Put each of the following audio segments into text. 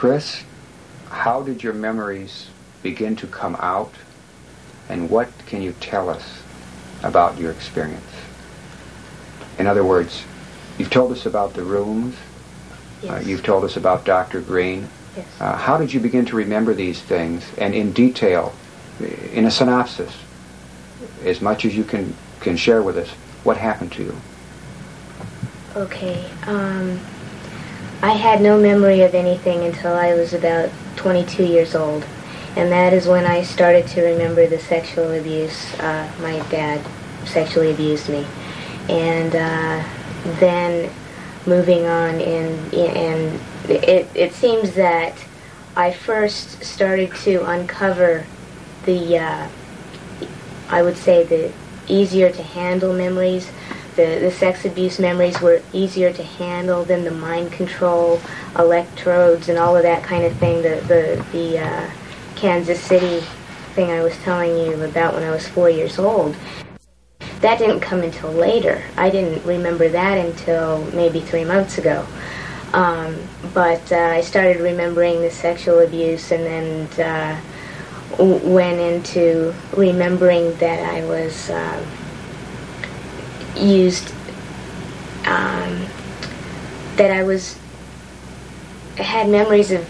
Chris, how did your memories begin to come out, and what can you tell us about your experience? In other words, you've told us about the rooms, Yes. You've told us about Dr. Green. Yes. How did you begin to remember these things, and in detail, in a synopsis, as much as you can share with us, what happened to you? Okay. I had no memory of anything until I was about 22 years old, and that is when I started to remember the sexual abuse. My dad sexually abused me, and then moving on, and it seems that I first started to uncover the, I would say, the easier to handle memories. The sex abuse memories were easier to handle than the mind control, electrodes, and all of that kind of thing. The Kansas City thing I was telling you about when I was 4 years old. That didn't come until later. I didn't remember that until maybe 3 months ago. But I started remembering the sexual abuse, and then went into remembering that I was used, that I had memories of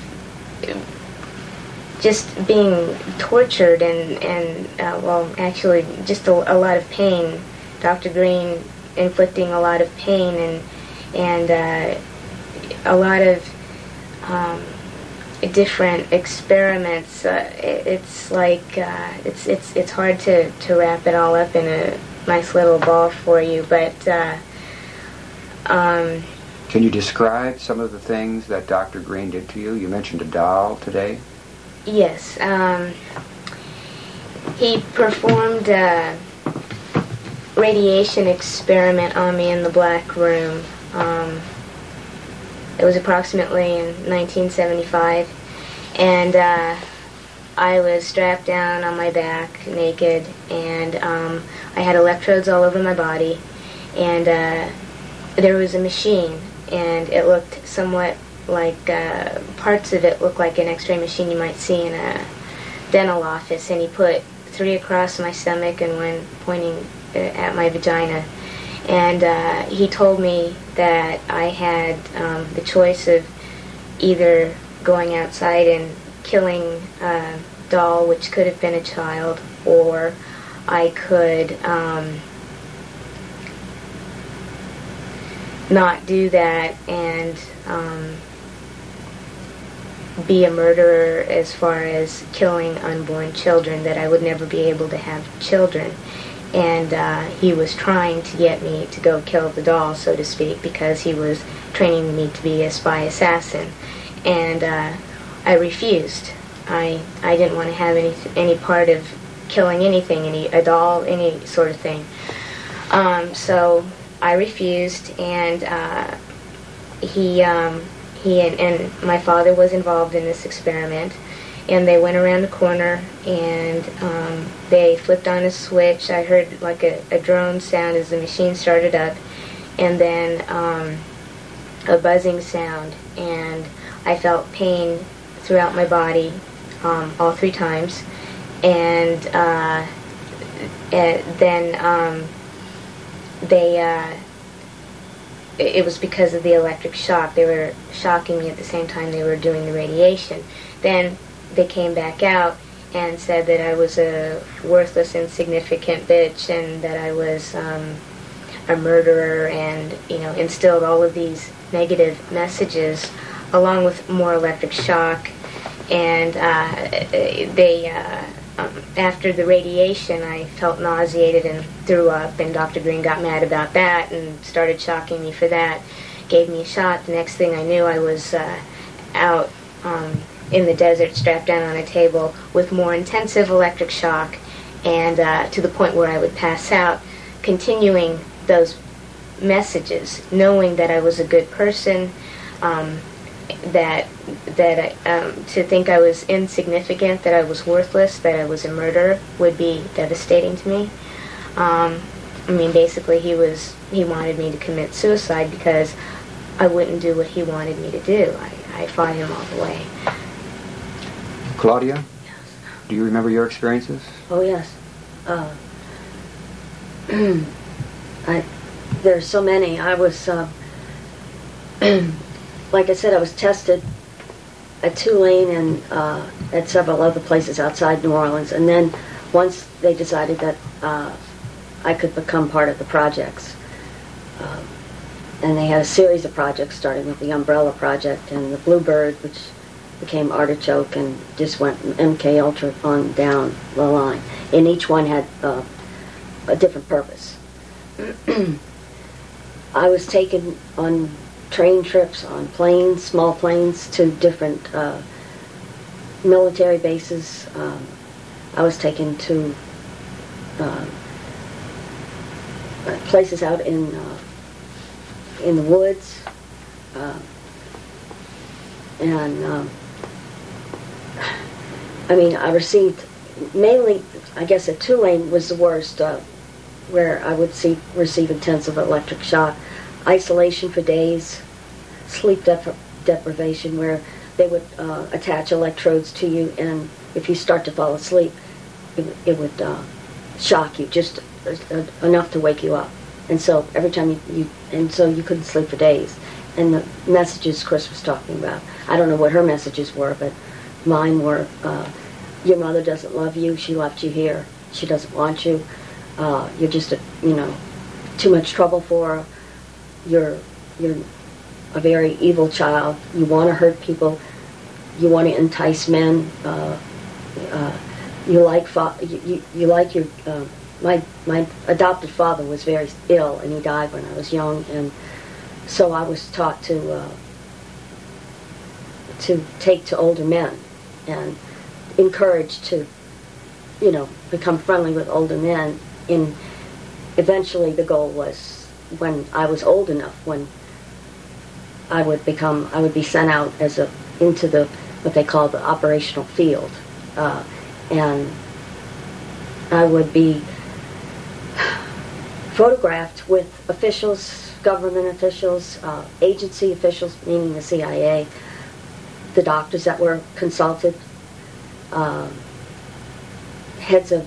just being tortured and well, actually just a lot of pain. Dr. Green inflicting a lot of pain and a lot of different experiments. It's like it's hard to wrap it all up in a nice little ball for you, but can you describe some of the things that Dr. Green did to you? You mentioned a doll today. Yes. He performed a radiation experiment on me in the Black Room. It was approximately in 1975, and I was strapped down on my back, naked, and I had electrodes all over my body, and there was a machine, and it looked somewhat like, parts of it looked like an x-ray machine you might see in a dental office, and he put 3 across my stomach and 1 pointing at my vagina. And he told me that I had the choice of either going outside and killing a doll, which could have been a child, or I could not do that and be a murderer as far as killing unborn children, that I would never be able to have children. And he was trying to get me to go kill the doll, so to speak, because he was training me to be a spy assassin. And I refused. I didn't want to have any part of killing anything, a doll, any sort of thing. So I refused, and he and my father was involved in this experiment. And they went around the corner, and they flipped on a switch. I heard like a drone sound as the machine started up, and then a buzzing sound. And I felt pain throughout my body all 3 times. And then it was because of the electric shock. They were shocking me at the same time they were doing the radiation. Then they came back out and said that I was a worthless, insignificant bitch, and that I was a murderer, and instilled all of these negative messages, along with more electric shock. And after the radiation, I felt nauseated and threw up, and Dr. Green got mad about that and started shocking me for that. Gave me a shot. The next thing I knew, I was out in the desert, strapped down on a table with more intensive electric shock, and to the point where I would pass out, continuing those messages, knowing that I was a good person, that to think I was insignificant, that I was worthless, that I was a murderer would be devastating to me. Basically he wanted me to commit suicide, because I wouldn't do what he wanted me to do. I fought him all the way. Claudia? Yes. Do you remember your experiences? Oh, yes. There's so many. I was, like I said, I was tested at Tulane and at several other places outside New Orleans. And then once they decided that I could become part of the projects, and they had a series of projects, starting with the Umbrella Project and the Bluebird, which became Artichoke, and just went MK Ultra on down the line. And each one had a different purpose. I was taken on train trips, on planes, small planes, to different military bases. I was taken to places out in the woods, and I mean, I received mainly, I guess, at Tulane was the worst, where I would receive intensive electric shock, isolation for days, sleep deprivation, where they would attach electrodes to you, and if you start to fall asleep, it would shock you just enough to wake you up. And so every time so you couldn't sleep for days. And the messages Chris was talking about, I don't know what her messages were, but mine were, your mother doesn't love you, she left you here, she doesn't want you, you're just too much trouble for her, you're a very evil child, you want to hurt people, you want to entice men, you like your my adopted father was very ill, and he died when I was young, and so I was taught to take to older men and encouraged to become friendly with older men. And eventually the goal was, when I was old enough, when I would be sent out into what they call the operational field, and I would be photographed with officials, government officials, agency officials, meaning the CIA, the doctors that were consulted, heads of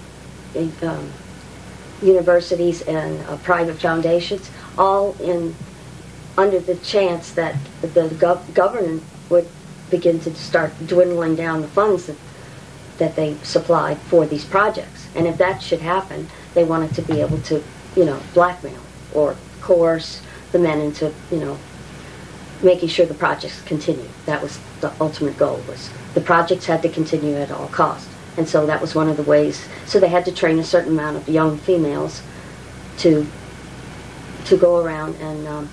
universities and private foundations, all under the chance that the government would begin to start dwindling down the funds that they supplied for these projects. And if that should happen, they wanted to be able to, blackmail or coerce the men into, making sure the projects continued. That was the ultimate goal, was the projects had to continue at all costs. And so that was one of the ways. So they had to train a certain amount of young females to go around, and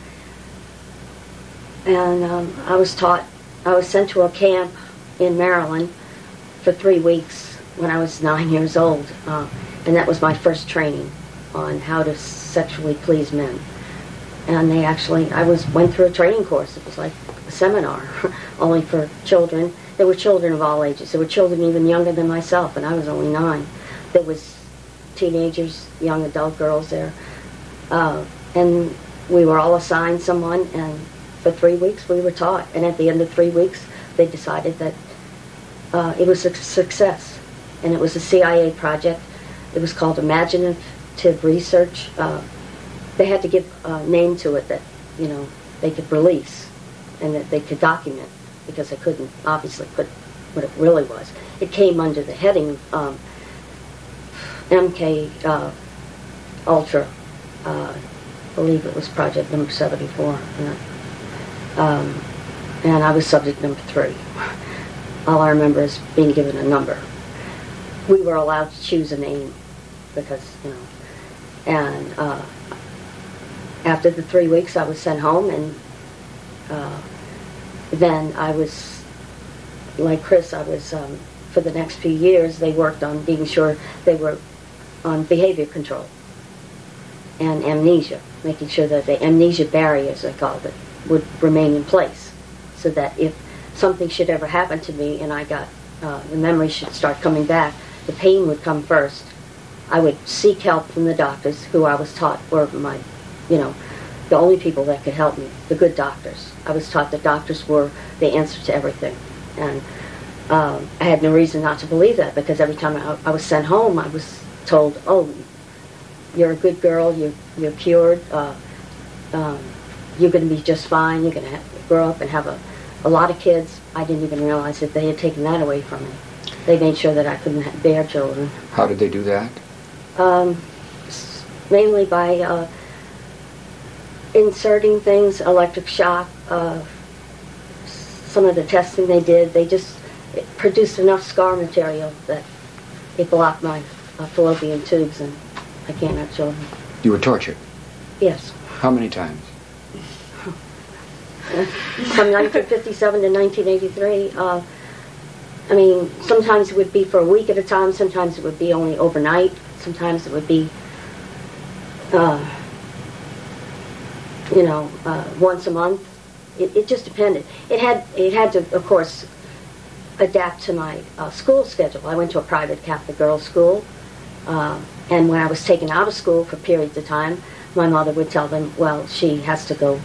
I was sent to a camp in Maryland for 3 weeks when I was 9 years old, and that was my first training on how to sexually please men. And I went through a training course. It was like a seminar, only for children. There were children of all ages. There were children even younger than myself, and I was only 9. There was teenagers, young adult girls there, and we were all assigned someone, and for 3 weeks we were taught. And at the end of 3 weeks, they decided that it was a success, and it was a CIA project. It was called Imaginative Research. They had to give a name to it that they could release and that they could document, because they couldn't obviously put what it really was. It came under the heading MK Ultra. I believe it was project number 74. And I was subject number 3. All I remember is being given a number. We were allowed to choose a name because, and after the 3 weeks I was sent home, and then I was, like Chris, I was, for the next few years, they worked on being sure they were on behavior control and amnesia, making sure that the amnesia barriers, they called it, would remain in place, so that if something should ever happen to me and I got, the memory should start coming back, the pain would come first. I would seek help from the doctors, who I was taught were my, the only people that could help me, the good doctors. I was taught that doctors were the answer to everything. And I had no reason not to believe that, because every time I was sent home, I was told, oh, you're a good girl, you're cured, you're going to be just fine, you're going to grow up and have a lot of kids. I didn't even realize that they had taken that away from me. They made sure that I couldn't bear children. How did they do that? Mainly by inserting things, electric shock, some of the testing they did, they just produced enough scar material that it blocked my fallopian tubes, and I can't have children. You were tortured? Yes. How many times? From 1957 to 1983, I mean, sometimes it would be for a week at a time, sometimes it would be only overnight, sometimes it would be, once a month. It just depended. It had to, of course, adapt to my school schedule. I went to a private Catholic girls' school, and when I was taken out of school for periods of time, my mother would tell them, well, she has to go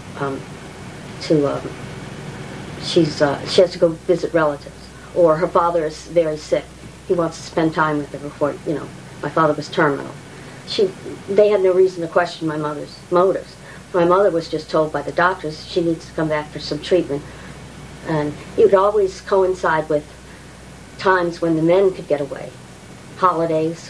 she has to go visit relatives, or her father is very sick. He wants to spend time with her before, my father was terminal. They had no reason to question my mother's motives. My mother was just told by the doctors she needs to come back for some treatment, and it would always coincide with times when the men could get away, holidays,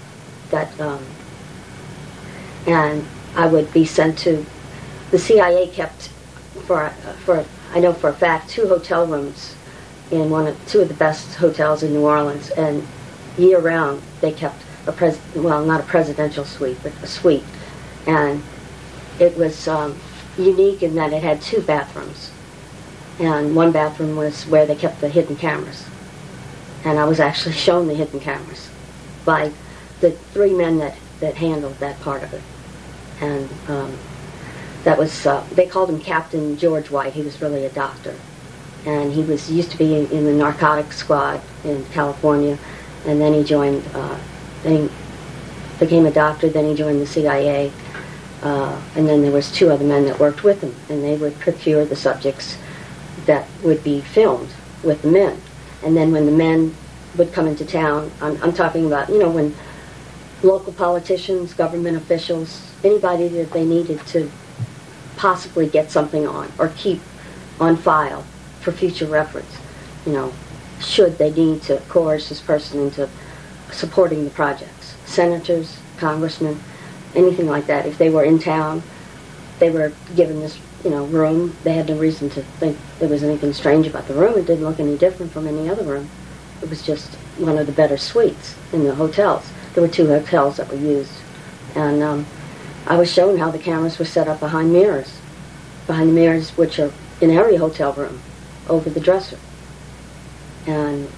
and I would be sent to. The CIA kept for I know for a fact 2 hotel rooms in two of the best hotels in New Orleans, and year round they kept not a presidential suite, but a suite, and it was unique in that it had 2 bathrooms, and one bathroom was where they kept the hidden cameras, and I was actually shown the hidden cameras by the 3 men that handled that part of it, and that was they called him Captain George White. He was really a doctor, and he used to be in the narcotics squad in California, and then he joined. Then he became a doctor. Then he joined the CIA. And then there was 2 other men that worked with him, and they would procure the subjects that would be filmed with the men. And then when the men would come into town, I'm talking about, when local politicians, government officials, anybody that they needed to possibly get something on or keep on file for future reference, should they need to coerce this person into supporting the projects. Senators, congressmen, anything like that. If they were in town, they were given this, room. They had no reason to think there was anything strange about the room. It didn't look any different from any other room. It was just one of the better suites in the hotels. There were 2 hotels that were used. And I was shown how the cameras were set up behind the mirrors which are in every hotel room, over the dresser. And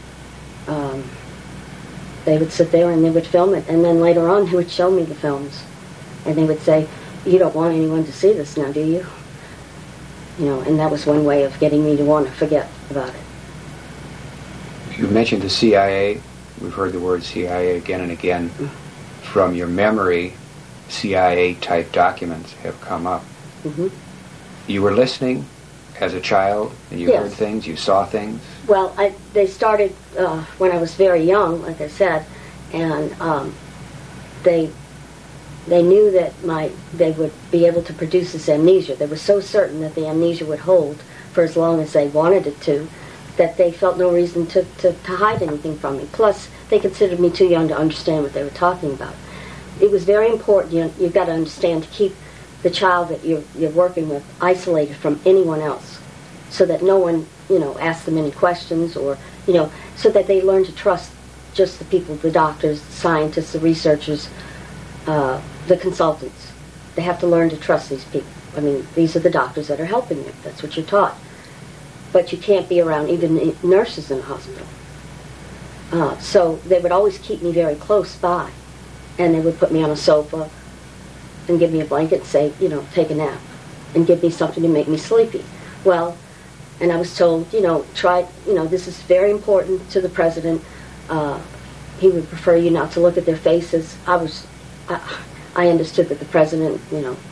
they would sit there and they would film it, and then later on they would show me the films. And they would say, you don't want anyone to see this now, do you? And that was one way of getting me to want to forget about it. You mentioned the CIA. We've heard the word CIA again and again. From your memory, CIA-type documents have come up. Mm-hmm. You were listening as a child, and you heard things, you saw things? Well, they started when I was very young, like I said, and they knew that they would be able to produce this amnesia. They were so certain that the amnesia would hold for as long as they wanted it to, that they felt no reason to hide anything from me. Plus, they considered me too young to understand what they were talking about. It was very important, you've got to understand, to keep the child that you're working with isolated from anyone else, so that no one, asks them any questions, or, so that they learn to trust just the people, the doctors, the scientists, the researchers, the consultants. They have to learn to trust these people. I mean, these are the doctors that are helping you. That's what you're taught. But you can't be around even nurses in a hospital. So they would always keep me very close by, and they would put me on a sofa and give me a blanket and say, take a nap, and give me something to make me sleepy. Well, and I was told, this is very important to the president. He would prefer you not to look at their faces. I understood that the president,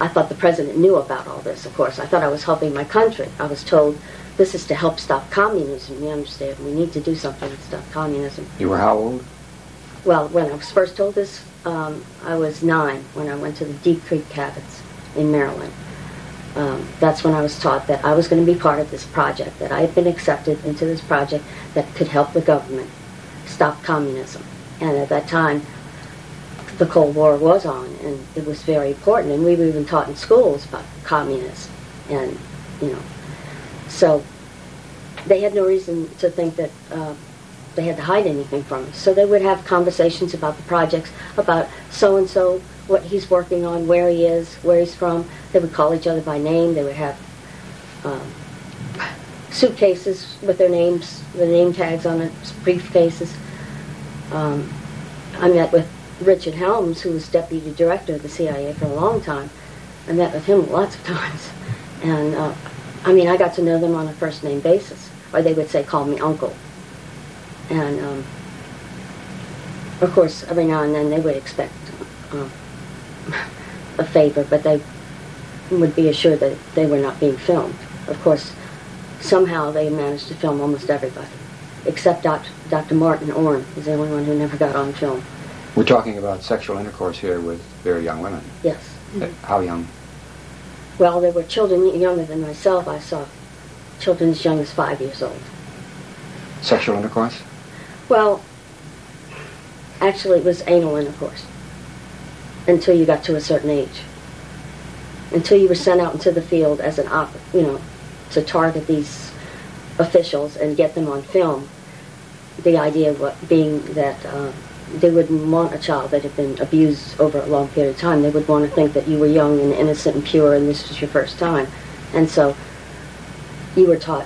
I thought the president knew about all this, of course. I thought I was helping my country. I was told this is to help stop communism. You understand? We need to do something to stop communism. You were how old? Well, when I was first told this, I was 9 when I went to the Deep Creek Cabins in Maryland. That's when I was taught that I was going to be part of this project, that I had been accepted into this project that could help the government stop communism. And at that time, the Cold War was on, and it was very important. And we were even taught in schools about communism, and so they had no reason to think that they had to hide anything from us. So they would have conversations about the projects, about so and so, what he's working on, where he is, where he's from. They would call each other by name. They would have suitcases with their names, the name tags on it, briefcases. I met with Richard Helms, who was deputy director of the CIA for a long time. I met with him lots of times. And, I got to know them on a first-name basis. Or they would say, call me Uncle. And, of course, every now and then they would expect a favor, but they would be assured that they were not being filmed. Of course, somehow they managed to film almost everybody, except Dr. Martin Orne was the only one who never got on film. We're talking about sexual intercourse here with very young women. Yes. How young? Well, there were children younger than myself. I saw children as young as 5 years old. Sexual intercourse? Well, actually it was anal intercourse until you got to a certain age. Until you were sent out into the field as to target these officials and get them on film. The idea being that they wouldn't want a child that had been abused over a long period of time. They would want to think that you were young and innocent and pure and this was your first time. And so you were taught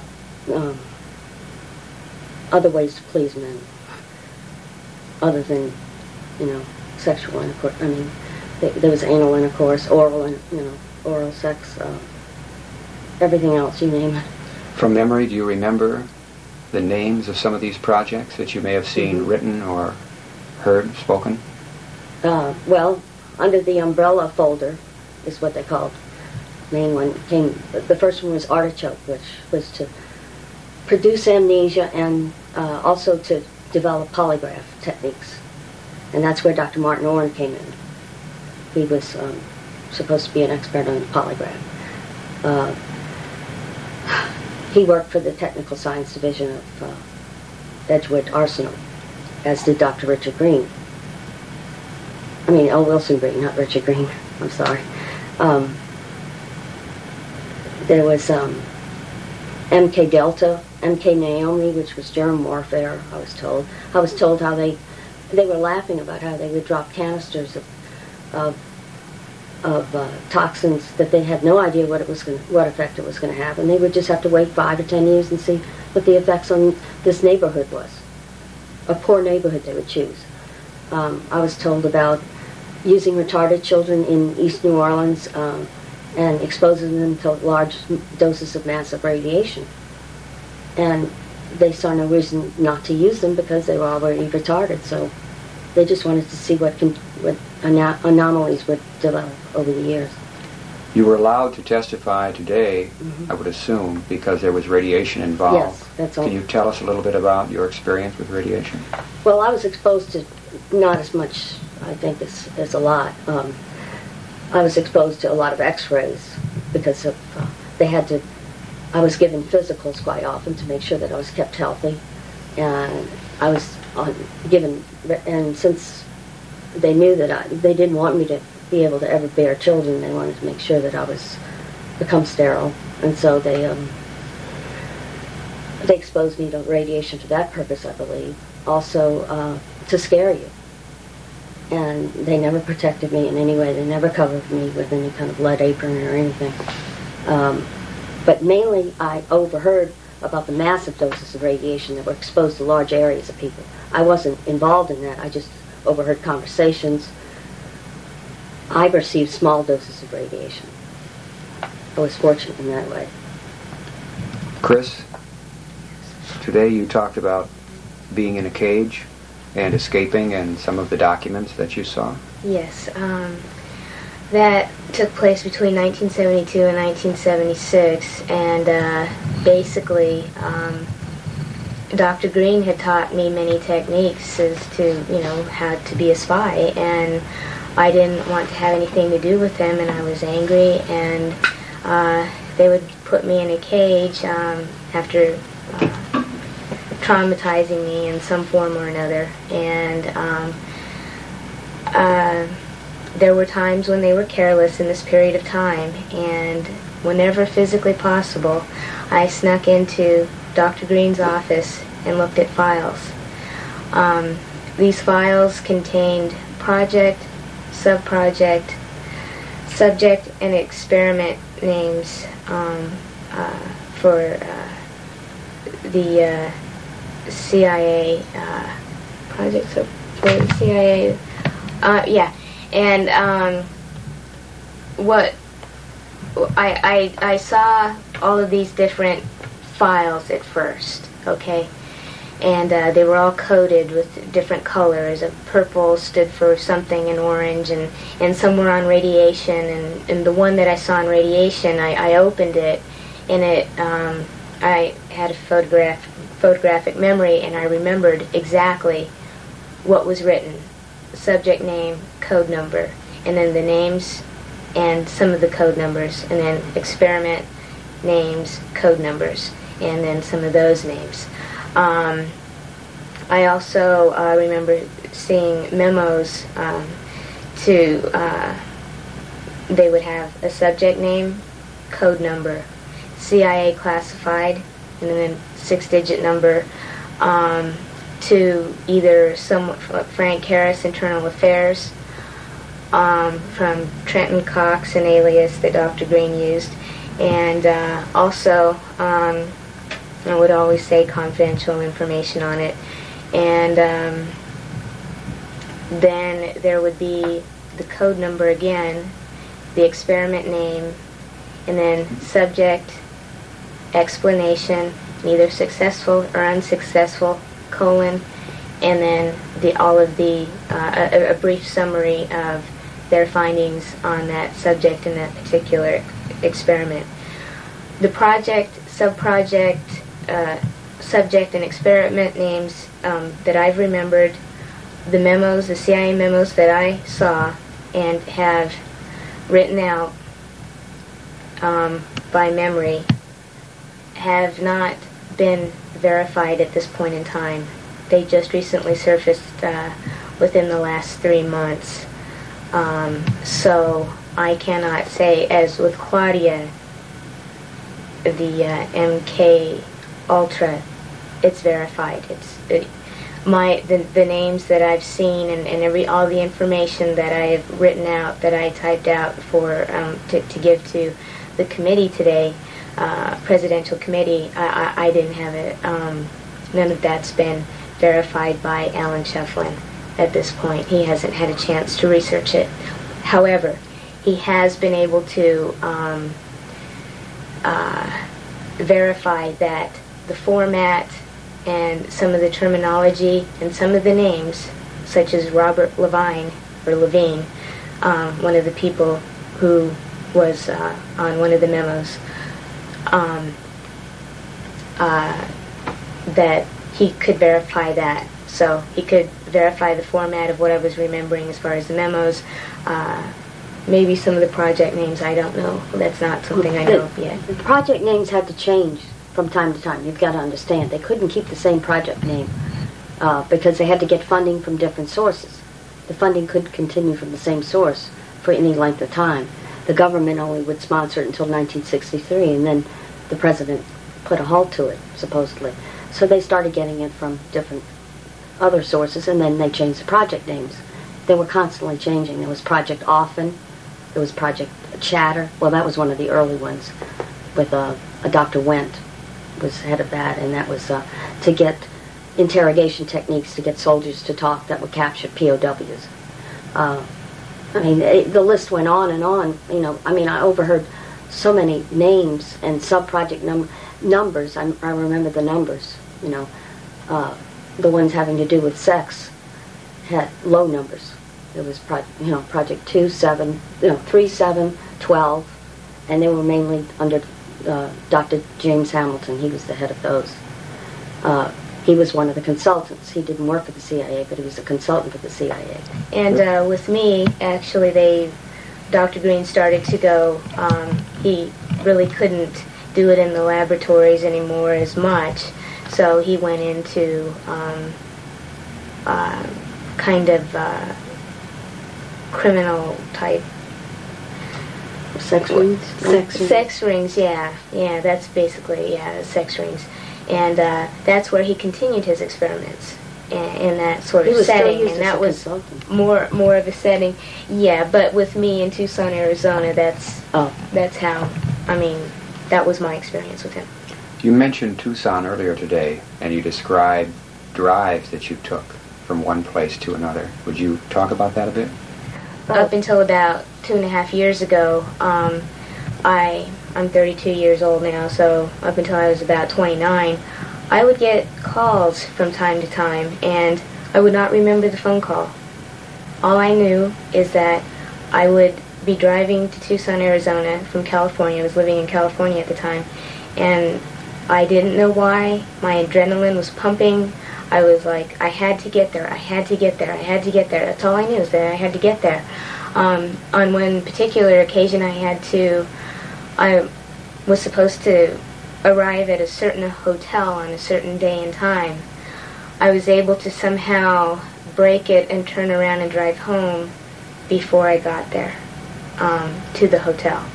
other ways to please men other than, sexual intercourse. There was anal intercourse, oral sex, everything else, you name it. From memory, do you remember the names of some of these projects that you may have seen written or heard spoken? Well, under the umbrella folder is what they called. The main one the first one was Artichoke, which was to produce amnesia and also to develop polygraph techniques. And that's where Dr. Martin Orne came in. He was supposed to be an expert on the polygraph. He worked for the Technical Science Division of Edgewood Arsenal, as did Dr. Richard Green. Wilson Green, not Richard Green. I'm sorry. There was MK Delta, MK Naomi, which was germ warfare, I was told. I was told how they were laughing about how they would drop canisters of toxins that they had no idea what effect it was going to have, and they would just have to wait 5 or 10 years and see what the effects on this neighborhood was. A poor neighborhood they would choose. I was told about using retarded children in East New Orleans and exposing them to large doses of massive radiation. And they saw no reason not to use them because they were already retarded, so they just wanted to see what anomalies would develop over the years. You were allowed to testify today, I would assume, because there was radiation involved. Yes, that's all. Can you tell us a little bit about your experience with radiation? Well, I was exposed to not as much, I think, as a lot. I was exposed to a lot of X-rays because of I was given physicals quite often to make sure that I was kept healthy, and I was and since they knew that they didn't want me to be able to ever bear children, they wanted to make sure that I become sterile, and so they exposed me to radiation for that purpose, I believe. Also to scare you. And they never protected me in any way. They never covered me with any kind of lead apron or anything. But mainly I overheard about the massive doses of radiation that were exposed to large areas of people. I wasn't involved in that. I just overheard conversations. I received small doses of radiation. I was fortunate in that way. Chris, today you talked about being in a cage and escaping and some of the documents that you saw. Yes. That took place between 1972 and 1976, and basically Dr. Green had taught me many techniques as to, how to be a spy, and I didn't want to have anything to do with them, and I was angry, and they would put me in a cage after traumatizing me in some form or another, and there were times when they were careless in this period of time, and whenever physically possible, I snuck into Dr. Green's office and looked at files. These files contained project, subproject, subject, and experiment names for the CIA project, so for the CIA, and what I saw all of these different files at first, okay, and they were all coded with different colors. Purple stood for something, and orange, and some were on radiation, and the one that I saw on radiation, I opened it, and I had a photographic memory, and I remembered exactly what was written: subject name, code number, and then the names and some of the code numbers, and then experiment names, code numbers, and then some of those names. I also remember seeing memos they would have a subject name, code number, CIA classified, and then 6-digit number, to either Frank Harris, Internal Affairs, from Trenton Cox, an alias that Dr. Green used, and also I would always say confidential information on it. And then there would be the code number again, the experiment name, and then subject, explanation, either successful or unsuccessful, colon, and then a brief summary of their findings on that subject in that particular experiment. The project, subproject, subject, and experiment names that I've remembered, the memos, the CIA memos that I saw and have written out by memory, have not been verified at this point in time. They just recently surfaced within the last 3 months. So I cannot say, as with Claudia, the MK Ultra, it's verified. The names that I've seen and all the information that I have written out, that I typed out for to give to the committee today, presidential committee, I didn't have it. None of that's been verified by Alan Shefflin at this point. He hasn't had a chance to research it. However, he has been able to verify that the format and some of the terminology and some of the names, such as Robert Levine, one of the people who was on one of the memos, that he could verify that. So he could verify the format of what I was remembering as far as the memos. Maybe some of the project names, I don't know. That's not something I know of yet. The project names had to change from time to time. You've got to understand. They couldn't keep the same project name because they had to get funding from different sources. The funding couldn't continue from the same source for any length of time. The government only would sponsor it until 1963, and then the president put a halt to it, supposedly. So they started getting it from different other sources, and then they changed the project names. They were constantly changing. There was Project Often, there was Project Chatter. Well, that was one of the early ones, with a Dr. Wendt was head of that, and that was to get interrogation techniques to get soldiers to talk that would capture POWs. The list went on and on. I overheard so many names and sub-project numbers. I remember the numbers. The ones having to do with sex had low numbers. There was Project 2, 7, 3, 7, 12, and they were mainly under Dr. James Hamilton. He was the head of those. He was one of the consultants. He didn't work for the CIA, but he was a consultant for the CIA. And with me, actually, Dr. Green started to go. He really couldn't do it in the laboratories anymore as much, so he went into kind of criminal type sex rings. Sex rings, yeah, that's basically sex rings, and that's where he continued his experiments in that sort of setting, and that was more of a setting, but with me in Tucson, Arizona, that's how. I mean, that was my experience with him. You mentioned Tucson earlier today, and you described drives that you took from one place to another. Would you talk about that a bit? Up until about 2.5 years ago, I'm 32 years old now, so up until I was about 29, I would get calls from time to time, and I would not remember the phone call. All I knew is that I would be driving to Tucson, Arizona from California. I was living in California at the time, and I didn't know why. My adrenaline was pumping. I was like, I had to get there, I had to get there, I had to get there. That's all I knew, is that I had to get there. On one particular occasion, I was supposed to arrive at a certain hotel on a certain day and time. I was able to somehow break it and turn around and drive home before I got there to the hotel.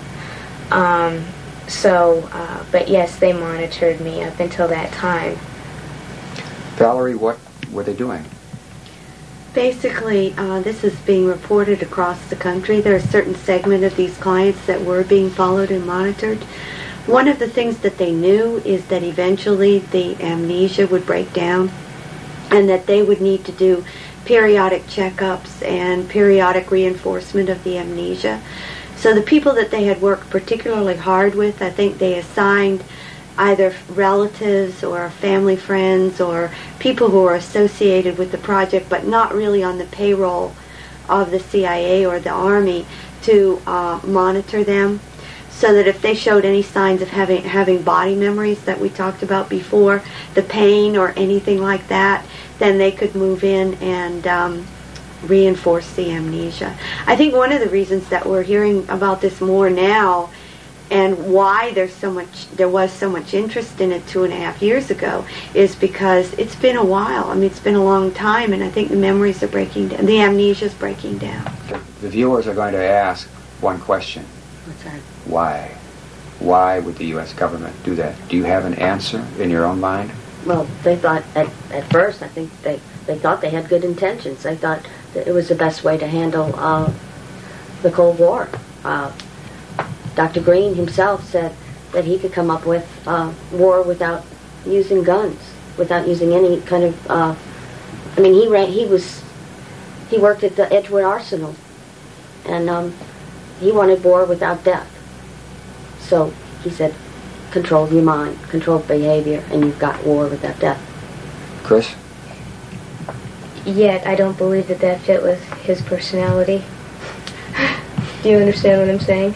But yes, they monitored me up until that time. Valerie, what were they doing? Basically, this is being reported across the country. There are a certain segment of these clients that were being followed and monitored. One of the things that they knew is that eventually the amnesia would break down and that they would need to do periodic checkups and periodic reinforcement of the amnesia. So the people that they had worked particularly hard with, I think they assigned either relatives or family friends or people who were associated with the project but not really on the payroll of the CIA or the Army to monitor them, so that if they showed any signs of having body memories that we talked about before, the pain or anything like that, then they could move in and reinforce the amnesia. I think one of the reasons that we're hearing about this more now and why there was so much interest in it 2.5 years ago is because it's been a while. I mean, it's been a long time, and I think the memories are breaking down. The amnesia is breaking down. The viewers are going to ask one question. What's that? Why? Why would the U.S. government do that? Do you have an answer in your own mind? Well, they thought at first, I think they thought they had good intentions. They thought that it was the best way to handle the Cold War. Dr. Green himself said that he could come up with war without using guns, without using any kind of. He worked at the Edgewood Arsenal, and he wanted war without death. So he said, control your mind, control behavior, and you've got war without death. Chris? Yet I don't believe that fit with his personality. Do you understand what I'm saying?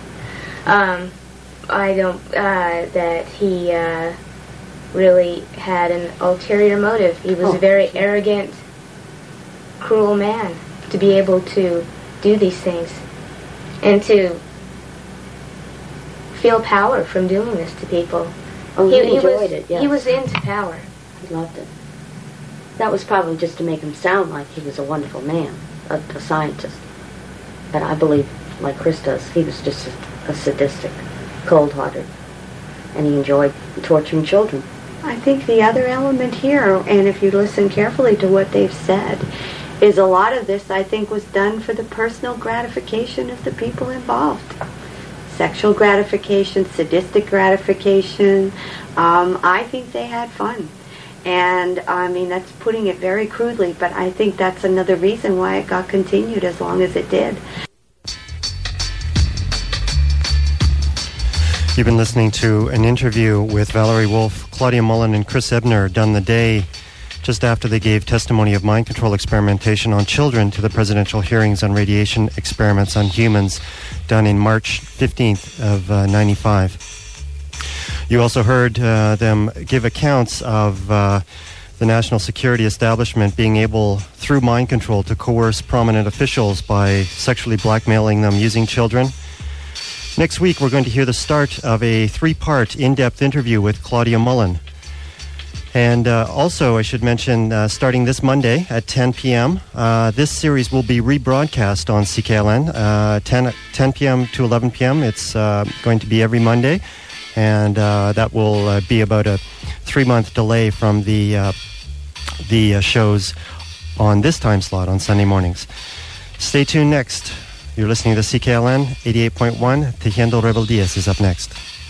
I don't, that he really had an ulterior motive. He was a very arrogant, cruel man to be able to do these things and to feel power from doing this to people. Oh, he enjoyed it, yes. He was into power. He loved it. That was probably just to make him sound like he was a wonderful man, a scientist. But I believe, like Chris does, he was just a sadistic, cold-hearted, and he enjoyed torturing children. I think the other element here, and if you listen carefully to what they've said, is a lot of this, I think, was done for the personal gratification of the people involved. Sexual gratification, sadistic gratification. I think they had fun. And, that's putting it very crudely, but I think that's another reason why it got continued as long as it did. You've been listening to an interview with Valerie Wolf, Claudia Mullen, and Chris Ebner done the day just after they gave testimony of mind control experimentation on children to the presidential hearings on radiation experiments on humans done in March 15th of 95. You also heard them give accounts of the national security establishment being able, through mind control, to coerce prominent officials by sexually blackmailing them using children. Next week, we're going to hear the start of a 3-part in-depth interview with Claudia Mullen. And also, I should mention, starting this Monday at 10 p.m., this series will be rebroadcast on CKLN, 10 p.m. to 11 p.m. It's going to be every Monday, and that will be about a 3-month delay from the shows on this time slot on Sunday mornings. Stay tuned next. You're listening to CKLN 88.1. Tejiendo Rebeldias is up next.